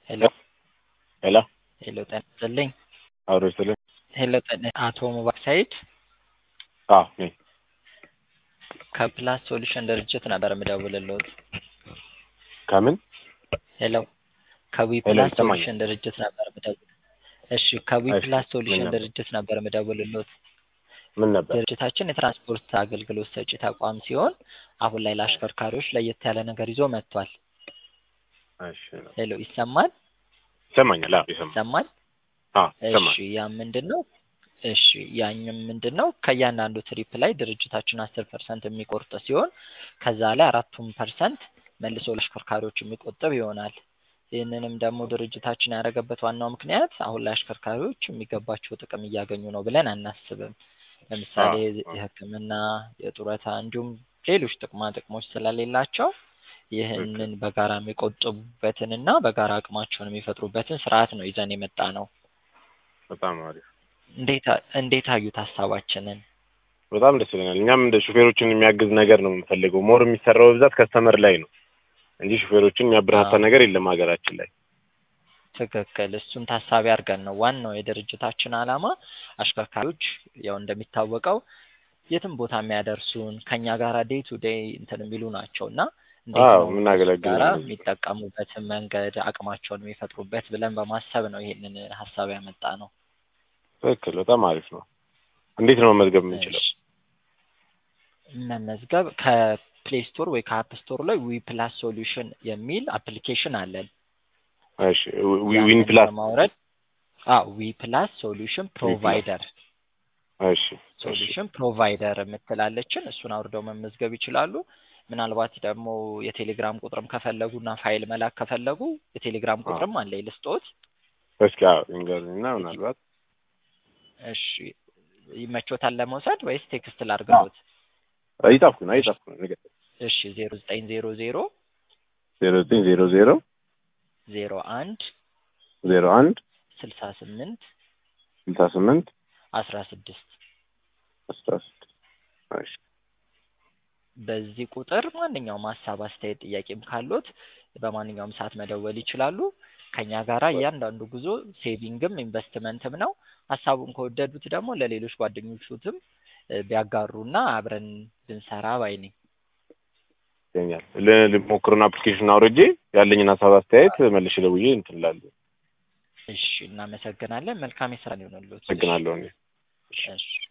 ሄሎ ሄሎ ሄሎ ጤና ይስጥልኝ። አውሮ ይስጥልኝ። ሄሎ ጤና አቶ ሙባረክ ሰይድ ነኝ። ከፕላስ ሶሉሽን ድርጅት ነበር የምደውልልዎት። ከምን? ሄሎ ከዊ ሄሎ ፕላስ ይሰማኛል። ሶሉሽን ድርጅት ነበር የምደውል። እሺ ከዊ እሺ ፕላስ ምን ሶሉሽን ነበር? ድርጅት ነበር የምደውልልዎት። ምን ነበር? ድርጅታችን የትራንስፖርት አገልግሎት ሰጪ ተቋም ሲሆን አሁን ላይ ለአሽከርካሪዎች ለየት ያለ ነገር ይዞ መጥቷል። እሺ ሄሎ ይሰማል? ይሰማኛል። ይሰማል። ይሰማል? ይሰማል። እሺ ያ ምንድነው? እሺ ያኛም ምንድነው ከእያንዳንዱ ትሪፕ ላይ ድርጅታችን 10% የሚቆርጥ ሲሆን ከዛ ላይ 4% መልሶ ለአሽከርካሪዎች የሚቆጥብ ይሆናል። ይህንንም ደግሞ ድርጅታችን ያደረገበት ዋናው ምክንያት አሁን ላይ አሽከርካሪዎች የሚገባቸው ጥቅም እያገኙ ነው ብለን አናስብም። ለምሳሌ የሕክምና፣ የጡረታ እንዲሁም ሌሎች ጥቅማ ጥቅሞች ስለሌላቸው ይህንን በጋራ የሚቆጥቡበትንና በጋራ አቅማቸውን የሚፈጥሩበትን ስርዓት ነው ይዘን የመጣ ነው። በጣም አሪፍ። እንዴት አዩት ሀሳባችንን? በጣም ደስ ይለኛል። እኛም እንደ ሹፌሮችን የሚያግዝ ነገር ነው የምንፈልገው። ሞር የሚሰራው በብዛት ከስተመር ላይ ነው እንጂ ሹፌሮችን የሚያበረታታ ነገር የለም ሀገራችን ላይ። ትክክል። እሱን ታሳቢ አድርገን ነው ዋናው የድርጅታችን ዓላማ። አሽከርካሪዎች ያው እንደሚታወቀው የትም ቦታ የሚያደርሱን ከኛ ጋራ ዴይ ቱ ዴይ እንትን የሚሉ ናቸው እና እንዴት ነው የምናገለግል ጋራ የሚጠቀሙበትን መንገድ አቅማቸውን የሚፈጥሩበት ብለን በማሰብ ነው ይሄንን ሀሳብ ያመጣ ነው። ትክክል። በጣም አሪፍ ነው። እንዴት ነው መመዝገብ የምንችለው? መመዝገብ ከፕሌይ ስቶር ወይ ከአፕ ስቶር ላይ ዊ ፕላስ ሶሉሽን የሚል አፕሊኬሽን አለን። እሺ ዊን ፕላስ ማውረድ ዊ ፕላስ ሶሉሽን ፕሮቫይደር ሶሉሽን ፕሮቫይደር የምትላለችን እሱን አውርደው መመዝገብ ይችላሉ። ምናልባት ደግሞ የቴሌግራም ቁጥርም ከፈለጉና ፋይል መላክ ከፈለጉ የቴሌግራም ቁጥርም አለ ልስጦት። እስኪ እንገርኝና ምናልባት እሺ ይመቾታል ለመውሰድ ወይስ ቴክስት ላድርግሎት? አይጣፍኩኝ ነገር እሺ 0900 0900 01 01 68 68 16 እሺ በዚህ ቁጥር ማንኛውም ሀሳብ፣ አስተያየት፣ ጥያቄም ካሉት በማንኛውም ሰዓት መደወል ይችላሉ። ከኛ ጋራ እያንዳንዱ ጉዞ ሴቪንግም ኢንቨስትመንትም ነው። ሀሳቡን ከወደዱት ደግሞ ለሌሎች ጓደኞቹትም ቢያጋሩና አብረን ብንሰራ ባይ ነኝ። ልሞክሩና አፕሊኬሽን አውርጄ ያለኝን ሀሳብ አስተያየት መልሼ ደውዬ እንትን እላለሁ። እሺ እናመሰግናለን። መልካም የስራ ይሁንልዎት። አመሰግናለሁ። እሺ